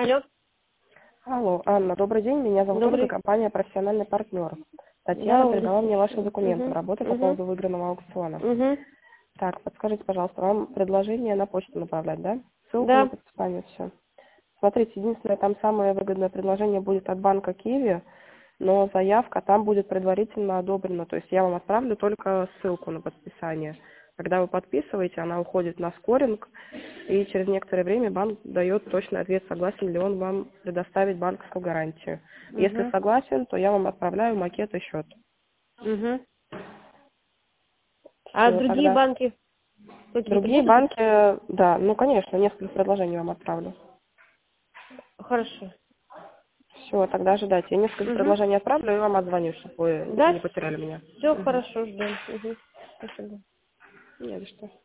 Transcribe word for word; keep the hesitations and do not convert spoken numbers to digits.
Алло. Алло, Анна, добрый день. Меня зовут Ольга, Добрый. компания «Профессиональный партнер». Да, Татьяна Ольга, передала мне ваши слушаю. документы Угу. работы по Угу. поводу выигранного аукциона. Угу. Так, подскажите, пожалуйста, вам предложение на почту направлять, да? Ссылку на Да. подписание, все. Смотрите, единственное, там самое выгодное предложение будет от банка Киви, но заявка там будет предварительно одобрена. То есть я вам отправлю только ссылку на подписание. Когда вы подписываете, она уходит на скоринг, и через некоторое время банк дает точный ответ, согласен ли он вам предоставить банковскую гарантию. Если Угу. согласен, то я вам отправляю макет и счет. Угу. А Все, другие тогда. банки какие Другие приходят? банки, да, ну, конечно, несколько предложений вам отправлю. Хорошо. Все, тогда ожидайте. Я несколько Угу. предложений отправлю и вам отзвоню, чтобы вы Да, не потеряли меня. все Мгм. хорошо, ждем. Угу. Спасибо. Не за что.